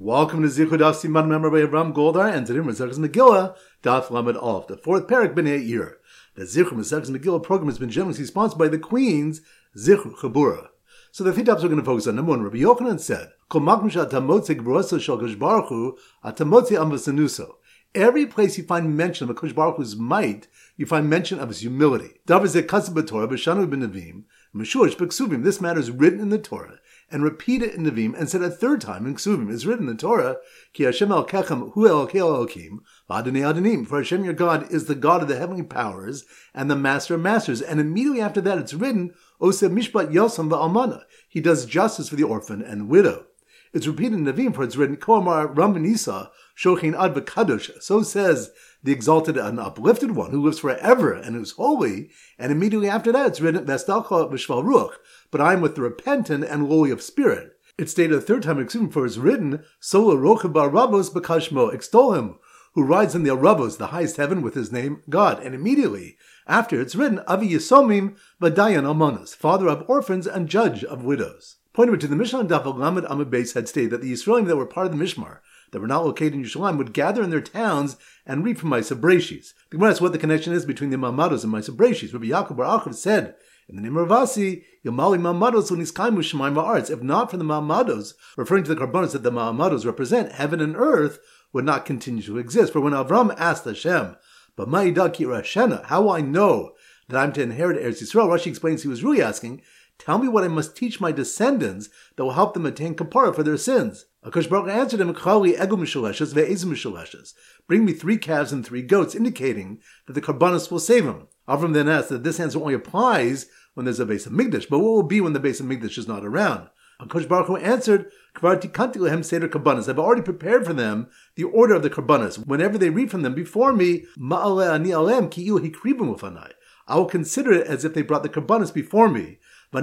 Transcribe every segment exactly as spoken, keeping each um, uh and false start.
Welcome to Zichud Daf Siman Member by Avram Goldar, and today Mesechus Megillah, Daf Lamed Aleph, the fourth parak B'nei Yair. The Zichud Mesechus Megillah program has been generously sponsored by the Queen's Zichud Chabura. So the three topics we're going to focus on. Number one, Rabbi Yochanan said, Kol makom she'atamotze gvuroso shel Kadosh Baruch Hu, atamotze amvasanuso. Every place you find mention of Kadosh Baruch Hu's might, you find mention of his humility. Davar zeh kaseh b'Torah b'shanu b'nevim, m'shurish b'ksuvim. This matter is written in the Torah and repeated in Nevim and said a third time in Ksuvim. Is written in the Torah, Ki Hashem Elokechem Hu Elokei Elokim V'Adonai Adonim. For Hashem your God is the God of the heavenly powers and the Master of masters. And immediately after that it's written, Oseh Mishpat Yosam V'Almana. He does justice for the orphan and widow. It's repeated in Nevim, for it's written, Ko Amar Ram Benisa Shochin Ad V'Kadosh. So says the exalted and uplifted one who lives forever and who's holy. And immediately after that it's written, Vestalcha V'Shval Ruach. But I am with the repentant and lowly of spirit. It's stated a third time in Ksubim, for it's written, Sola Rochav Barabos B'Kashmo, extol him, who rides in the Arabos, the highest heaven, with his name, God. And immediately after it's written, Avi Yisomim B'Dayan Almanas, father of orphans and judge of widows. Pointing to the Mishnah Daf Lamed Amud Beis had stated that the Yisraelim that were part of the Mishmar, that were not located in Yerushalayim, would gather in their towns and read from Ma'aseh Breshis. The Gemara asks what the connection is between the Ma'amados and Ma'aseh Breshis. Rabbi Yaakov Bar Achav said, in the name of Ravasi, Yamali Ma'amados Uniskaimu Shemaim Va'aretz. If not for the Ma'amados, referring to the Karbanos that the Ma'amados represent, heaven and earth would not continue to exist. For when Avram asked Hashem, but Ma'ida Ki Rashena, how will I know that I'm to inherit Eretz Yisrael? Rashi explains he was really asking, tell me what I must teach my descendants that will help them attain kapara for their sins. Akash Baruch answered him, Chali ego mishuleshes ve'ez mishuleshes. Bring me three calves and three goats, indicating that the Karbanos will save him. Avram then asked that this answer only applies when there's a Beis HaMikdash, but what will be when the Beis HaMikdash is not around? Akash Baruch Hu answered, Kvar tikanti lehem seder Karbanos. I've already prepared for them the order of the Karbanos. Whenever they read from them before me, Ma'ale ani alem ki ilu hikribim ufanai. I will consider it as if they brought the Karbanos before me. And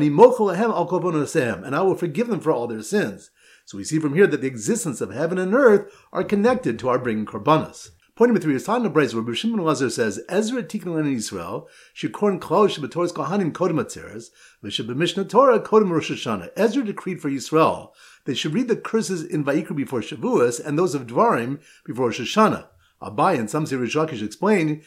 I will forgive them for all their sins. So we see from here that the existence of heaven and earth are connected to our bringing Karbanos. Pointing with three Yisrael Brayz, where Shimon Lazar says, Ezra Tikkun in Israel, Shikon Klal Shabbator's Kohanim Kodem Atzeres, V'Sheb Mishnah Torah Kodem Rosh Hashanah. Ezra decreed for Yisrael they should read the curses in Vayikra before Shavuos and those of Dvarim before Rosh Hashanah. Abai and some say Rish Lakish explain,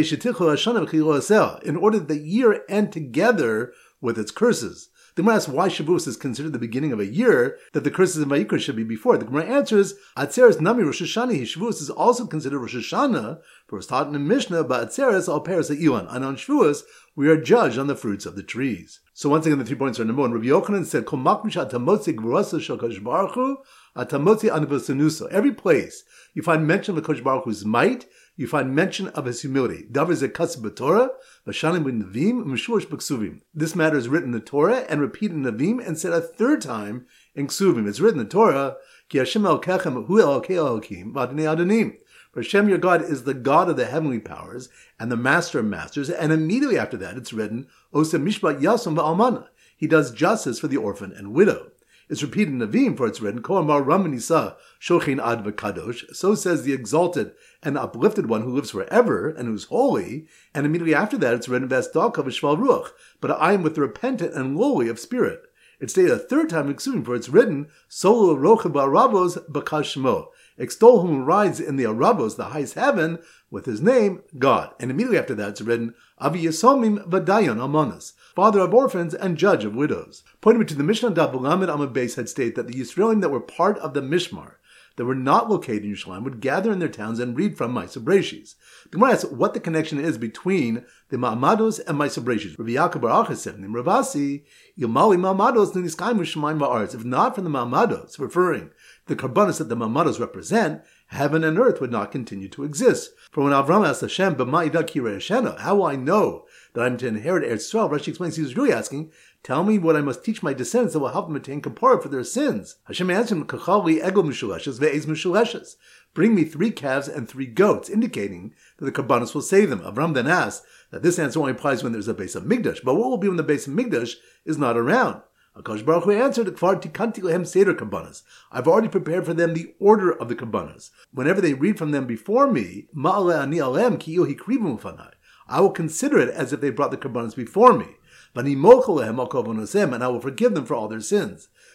in order that the year end together with its curses. The Gemara asks why Shavuos is considered the beginning of a year, that the curses in Vayikra should be before. The Gemara answers, Atzeres Nami Rosh Hashanah. Shavuos is also considered Rosh Hashanah, for it's taught in the Mishnah, but Atzeres al Peres Ilan. And on Shavuos, we are judged on the fruits of the trees. So once again, the three points are number one. Rabbi Yochanan said, Kol makom she'atamotze gvuroso shel Kadosh Baruch Hu, atamotze anvasanuso. Every place you find mention of the Kadosh Baruch Hu's might, you find mention of his humility. Davar zeh kaseh b'Torah, v'shanim b'Nevim, m'shurish b'Ksuvim. This matter is written in the Torah and repeated in Nevim and said a third time in Ksuvim. It's written in the Torah, Ki Hashem Elokechem Hu Elokei Elokim V'Adonai Adonim. For Hashem your God is the God of the heavenly powers and the Master of masters. And immediately after that it's written, Oseh Mishpat Yosam V'Almana. He does justice for the orphan and widow. It's repeated in Nevim, for it's written, Ko Amar Ram Benisa Shochin Ad V'Kadosh. So says the exalted and uplifted one who lives forever and who's holy. And immediately after that it's written, Vestalcha V'Shval Ruach. But I am with the repentant and lowly of spirit. It's stated a third time in Ksubim, for it's written, Solo Rochav Barabos B'Kashmo. Extol whom rides in the Arabos, the highest heaven, with his name, God. And immediately after that it's written, Avi Yisomim V'Dayan Almanas, father of orphans and judge of widows. Pointing to the Mishnah Daf Lamed Amud Beis had stated that the Yisraelim that were part of the Mishmar, that were not located in Yerushalayim, would gather in their towns and read from Ma'aseh Breshis. The Gemara asks what the connection is between the Ma'amados and Ma'aseh Breshis. Rabbi Yaakov Bar Achav said, in Ravasi, Yamali Ma'amados Uniskaimu Shemaim Va'aretz. If not for the Ma'amados, referring to the Karbanos that the Ma'amados represent, heaven and earth would not continue to exist. For when Avram asked Hashem, B'ma'ida ki Rashena, how will I know that I'm to inherit Eretz Yisrael? Rashi explains he was really asking, tell me what I must teach my descendants that will help them attain kapara for their sins. Hashem answered him, Kachali ego mishuleshes ve'ez mishuleshes. Bring me three calves and three goats, indicating that the Karbanos will save them. Avram then asked that this answer only applies when there's a Beis HaMikdash, but what will be when the Beis HaMikdash is not around? Akash Baruch Hu answered, Kvar tikanti lehem seder Karbanos. I've already prepared for them the order of the Karbanos. Whenever they read from them before me, Ma'ale ani alem ki ilu hikribim ufanai. I will consider it as if they brought the Karbanos before me. And I will forgive them for all their sins.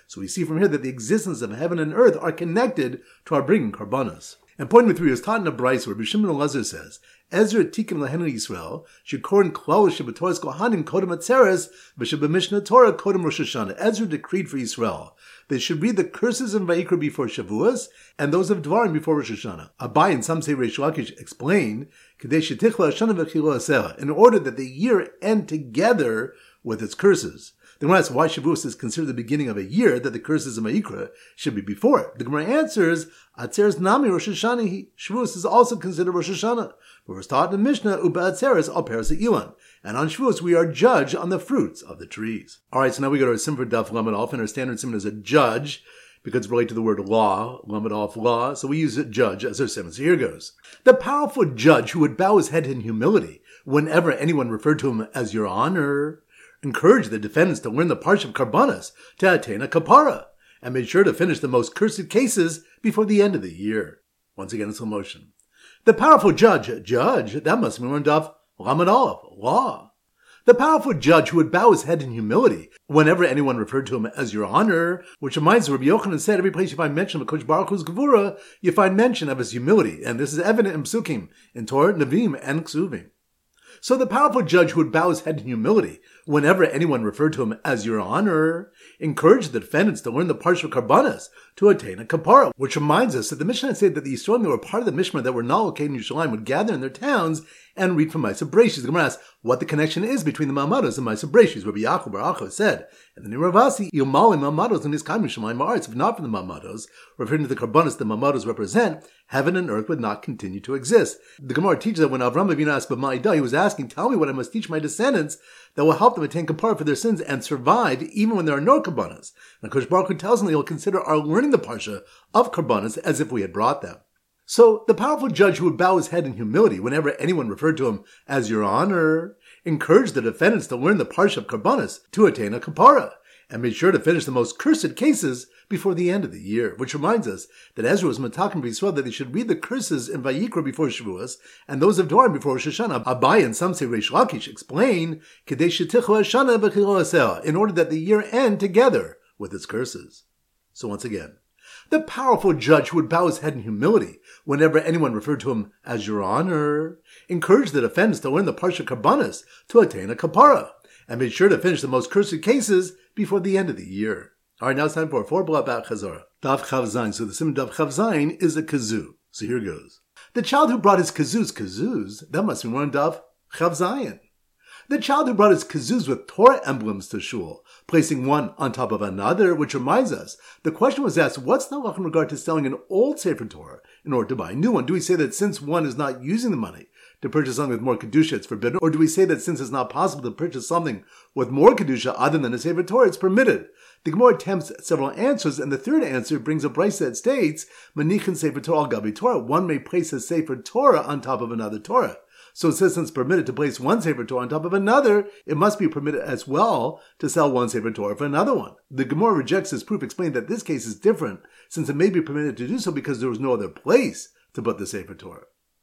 So we see from here that the existence of heaven and earth are connected to our bringing karbanos. And point number three is taught in a brayso where Bishimon Elazar says, Ezra tikkun lehenu Yisrael, shekorin klal shebatoras kohanim kodem atzeres, v'shebemishna Torah kodem Rosh Hashanah. Ezra decreed for Yisrael they should read the curses in Vayikra before Shavuos, and those of Dvarim before Rosh Hashanah. Abai and some say Reish Lakish explain, Kedei shetichla Hashanah v'chilo asera, in order that the year end together with its curses. The Gemara asks why Shavuos is considered the beginning of a year, that the curses of Vayikra should be before it. The Gemara answers, Atzeres nami Rosh Hashanah. Shavuos is also considered Rosh Hashanah. But we're taught in the Mishnah, Uba Atzeres al Peres Ilan. And on Shavuos we are judged on the fruits of the trees. Alright, so now we go to our Simon Daf Lamed Aleph, and our standard Simon is a judge, because it's related to the word law, Lamed Aleph law, so we use it judge as our Simon. So here goes. The powerful judge who would bow his head in humility whenever anyone referred to him as your honor, encouraged the defendants to learn the parsha of karbanos to attain a kapara, and made sure to finish the most cursed cases before the end of the year. Once again in slow motion. The powerful judge, judge, that must be learned of Lamed Aleph, law. The powerful judge who would bow his head in humility whenever anyone referred to him as your honor, which reminds me, Rabbi Yochanan said, every place you find mention of Kodesh Baruch Hu's Gevura, you find mention of his humility, and this is evident in Psukim, in Torah, Nevi'im, and Ksuvim. So the powerful judge who would bow his head in humility whenever anyone referred to him as your honor, encouraged the defendants to learn the parsha of karbanos to attain a kapara, which reminds us that the Mishnah said that the Yisraelim that were part of the Mishmar that were not located in Yerushalayim would gather in their towns and read from Ma'aseh Bereshis. The Gemara asks what the connection is between the Ma'amados and Ma'aseh Bereshis. Rabbi Yaakov Bar Acha said, and the Ravasi, Yomali Ma'amados and his Kaim Yerushalayim Ma'aretz, if not for the Ma'amados, referring to the karbanos the Ma'amados represent, heaven and earth would not continue to exist. The Gemara teaches that when Avram Avinu asked B'ma'idah, he was asking, tell me what I must teach my descendants that will help them attain kapara for their sins and survive even when there are no karbanos. And Kodesh Baruch Hu tells them that he'll consider our learning the parsha of karbanos as if we had brought them. So the powerful judge who would bow his head in humility whenever anyone referred to him as your honor, encouraged the defendants to learn the parsha of karbanos to attain a kapara, and made sure to finish the most cursed cases before the end of the year, which reminds us that Ezra was matakim b'Yisrael that they should read the curses in Vayikra before Shavuos and those of Dvarim before Rosh Hashanah. Abai and some say Reish Lakish explain Kedei shetichla Hashanah v'chilo asera, in order that the year end together with its curses. So once again, the powerful judge who would bow his head in humility whenever anyone referred to him as your honor, encouraged the defendants to learn the parsha karbanos to attain a kapara, and made sure to finish the most cursed cases before the end of the year. All right, now it's time for four blah about Chazorah. Daf Chav Zayin. So the sim Daf Chav Zayin is a kazoo. So here goes. The child who brought his kazoos, kazoos, that must be one Daf Chav Zayin. The child who brought his kazoos with Torah emblems to shul, placing one on top of another, which reminds us, the question was asked, what's the halacha in regard to selling an old Sefer Torah in order to buy a new one? Do we say that since one is not using the money to purchase something with more Kedusha, it's forbidden? Or do we say that since it's not possible to purchase something with more Kedusha other than a Sefer Torah, it's permitted? The Gemara attempts several answers, and the third answer brings a brayso that states, Manichin Sefer Torah al Gabi Torah, one may place a Sefer Torah on top of another Torah. So since it's permitted to place one Sefer Torah on top of another, it must be permitted as well to sell one Sefer Torah for another one. The Gemara rejects this proof, explaining that this case is different, since it may be permitted to do so because there was no other place to put the Sefer Torah.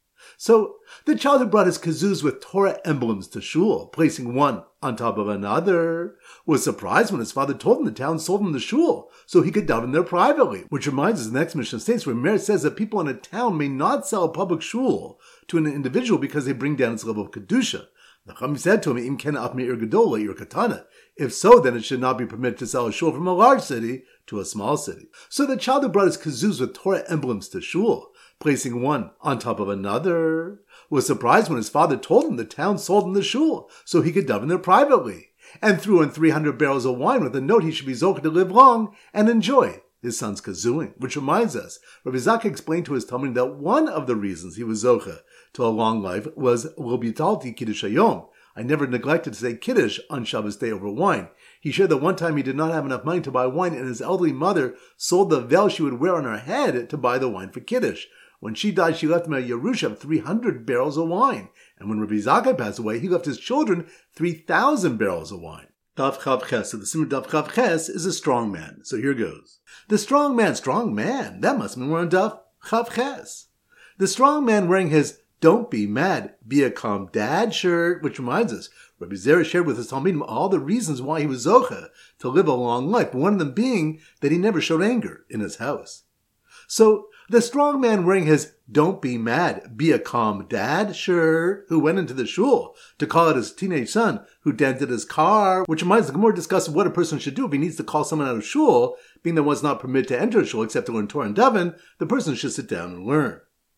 So the child who brought his kazoos with Torah emblems to shul, placing one on top of another, was surprised when his father told him the town sold him the shul, so he could daven there privately. Which reminds us, the next Mishnah states where Meir says that people in a town may not sell a public shul to an individual because they bring down its level of kedusha. The Chachamim said to him, "Im ken af me'ir gedola ir katana." If so, then it should not be permitted to sell a shul from a large city to a small city. So the child who brought his kazoos with Torah emblems to shul, placing one on top of another, was surprised when his father told him the town sold him the shul, so he could daven there privately, and threw in three hundred barrels of wine with a note he should be zocheh to live long and enjoy his son's kazooing. Which reminds us, Rabbi Zaka explained to his Talmud that one of the reasons he was zocheh to a long life was lo bitalti kiddush hayom. I never neglected to say kiddush on Shabbos day over wine. He shared that one time he did not have enough money to buy wine, and his elderly mother sold the veil she would wear on her head to buy the wine for kiddush. When she died, she left him a Yerusha of three hundred barrels of wine. And when Rabbi Zakkai passed away, he left his children three thousand barrels of wine. Daf Chav Ches. So the Simon Daf Chav Ches is a strong man. So here goes. The strong man, strong man. That must mean we're on Daf Chav Ches. The strong man wearing his don't be mad, be a calm dad shirt, which reminds us, Rabbi Zera shared with his Talmidim all the reasons why he was Zocha to live a long life, one of them being that he never showed anger in his house. So, the strong man wearing his don't be mad, be a calm dad shirt, who went into the shul to call out his teenage son who dented his car, which reminds the Gemara discusses what a person should do if he needs to call someone out of shul, being that one's not permitted to enter a shul except to learn Torah and Daven, the person should sit down and learn.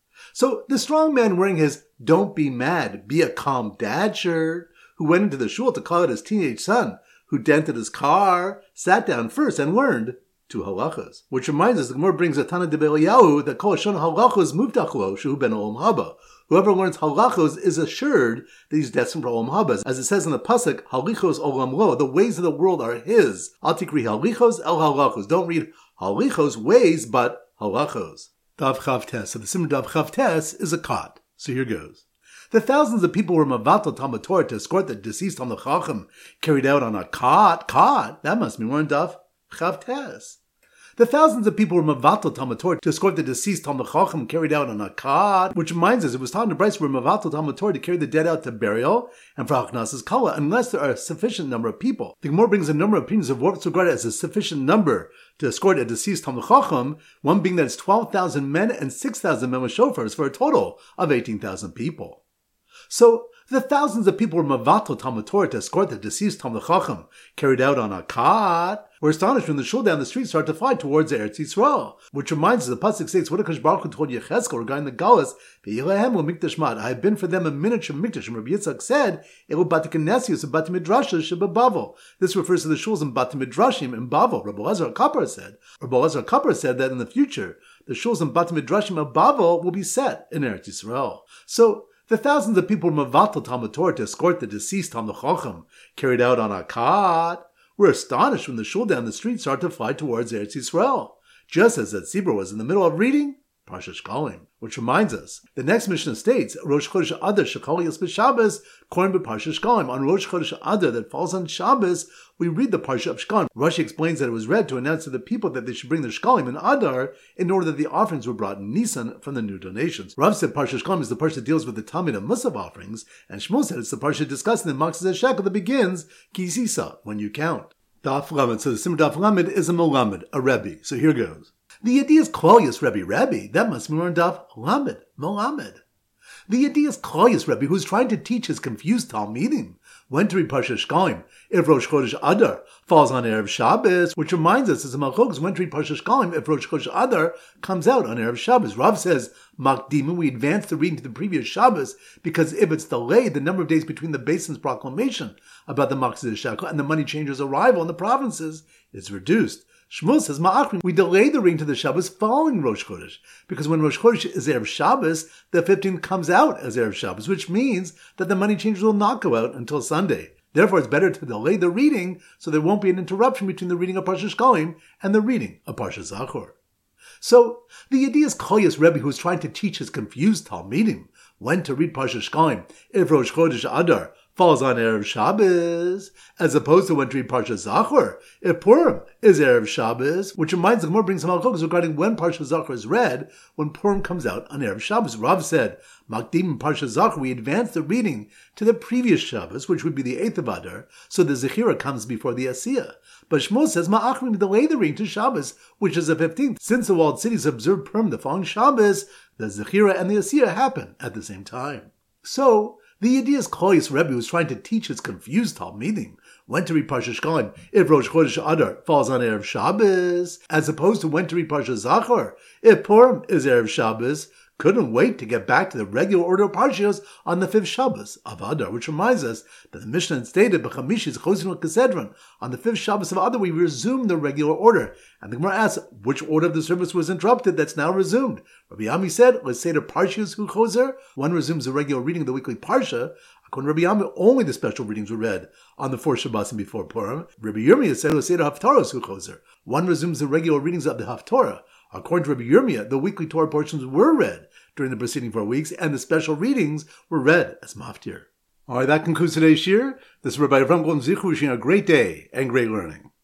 So the strong man wearing his don't be mad, be a calm dad shirt, who went into the shul to call out his teenage son who dented his car, sat down first and learned two halachas. Which reminds us, the Gemara brings a Tana de Beliyahu that kol shon halachos muvtachlo shehu ben olam haba. Whoever learns halachos is assured that he's destined for olam haba. As it says in the pasuk, halichos olam lo, the ways of the world are his. Al tikri halichos el halachos. Don't read halichos ways, but halachos. Dav Chavtes. So the Simon Dav Chavtes is a cot. So here goes. The thousands of people were mavatal Talmud Torah to escort the deceased Talmid Chacham carried out on a cot. Cot? That must be more in Dav Chavtes. The thousands of people were mavatal Talmud Torah to escort the deceased Talmid Chacham carried out on a cot, which reminds us it was taught in the Bryce were mavatal Talmud Torah to carry the dead out to burial and for Hachnasas Kala, unless there are a sufficient number of people. The Gemara brings a number of opinions of what's regarded as a sufficient number to escort a deceased Talmid Chacham, one being that it's twelve thousand men and six thousand men with shofars for a total of eighteen thousand people. So, the thousands of people were mavatal Talmud Torah to escort the deceased Talmid Chacham carried out on a cot were astonished when the shul down the street started to fly towards Eretz Yisrael, which reminds us the pasuk states what HaKadosh Baruch Hu told Yechezkel regarding the Galus, "Ve'yilehem le'mikdash mad." I have been for them a miniature mikdash. And Rabbi Yitzchak said, "Elu bati knesius and bati midrashas shebebavel." This refers to the shuls in bati midrashim in Bavel. Rabbi Elazar Kapar said, Rabbi Elazar Kapar said that in the future the shuls in bati midrashim of Bavel will be set in Eretz Yisrael. So, the thousands of people were mavatal Talmud Torah to escort the deceased Talmid Chacham carried out on a cot were astonished when the shul down the street started to fly towards Eretz Yisrael, just as that Tzibur was in the middle of reading Parsha Shkalim, which reminds us, the next Mishnah states, Rosh Chodesh Adar Shekol Yos B'Shabbos, Korin B'Parsha Shkalim. On Rosh Chodesh Adar that falls on Shabbos, we read the Parsha of Shkalim. Rashi explains that it was read to announce to the people that they should bring their Shkalim in Adar in order that the offerings were brought in Nisan from the new donations. Rav said Parsha Shkalim is the Parsha that deals with the Talmid and Musaf offerings, and Shmuel said it's the Parsha discussing the Maksas HaShekel that begins, Ki Sisa, when you count. Daf Lamed. So the Simon Daf Lamed is a Melamed, a Rebbe. So here goes. The idea is Klalius Rebbe. Rebbe, that must be more in Daf Lamed, Melamed. The idea is Klalius Rebbe, who's trying to teach his confused Talmidim when to read Parsha Shkalim if Rosh Chodesh Adar falls on Erev Shabbos, which reminds us, as a Malchok, when to read Parsha Shkalim if Rosh Chodesh Adar comes out on Erev Shabbos. Rav says, Makdimu, we advance the reading to the previous Shabbos, because if it's delayed, the number of days between the Basin's proclamation about the Maksas HaShekel and the money changer's arrival in the provinces is reduced. Shmuel says, Ma'achrim, we delay the reading to the Shabbos following Rosh Chodesh, because when Rosh Chodesh is Erev Shabbos, the fifteenth comes out as Erev Shabbos, which means that the money changers will not go out until Sunday. Therefore, it's better to delay the reading so there won't be an interruption between the reading of Parsha Shkalim and the reading of Parsha Zachor. So, the idea is Klalius Rebbe, who is trying to teach his confused Talmidim when to read Parsha Shkalim if Rosh Chodesh Adar falls on Erev Shabbos, as opposed to when to read Parsha Zachor if Purim is Erev Shabbos, which reminds the Gemara brings some halachos regarding when Parsha Zachor is read when Purim comes out on Erev Shabbos. Rav said, Makdim Parsha Zachor, we advance the reading to the previous Shabbos, which would be the eighth of Adar, so the Zechira comes before the Asiyah. But Shmuel says, Ma'achrim, delay the reading to Shabbos, which is the fifteenth. Since the walled cities observe Purim the following Shabbos, the Zechira and the Asiyah happen at the same time. So, the idea is Klalius Rebbe was trying to teach his confused Talmidim when to read Parsha Shkalim if Rosh Chodesh Adar falls on Erev Shabbos, as opposed to when to read Parsha Zachor if Purim is Erev Shabbos. Couldn't wait to get back to the regular order of Parshios on the fifth Shabbos of Adar, which reminds us that the Mishnah stated, B'chamishes Chosin Kesedron, on the fifth Shabbos of Adar we resume the regular order. And the Gemara asks, which order of the service was interrupted that's now resumed? Rabbi Ami said, let's say the Parshios Hu Choser, one resumes the regular reading of the weekly Parsha. According to Rabbi Ami, only the special readings were read on the fourth Shabbos and before Purim. Rabbi Yirmiyah said, let's say the Haftaros Hu Choser, one resumes the regular readings of the Haftorah. According to Rabbi Yirmiyah, the weekly Torah portions were read during the preceding four weeks, and the special readings were read as maftir. All right, that concludes today's shir. This is Rabbi Avram Golden Zichu wishing a great day and great learning.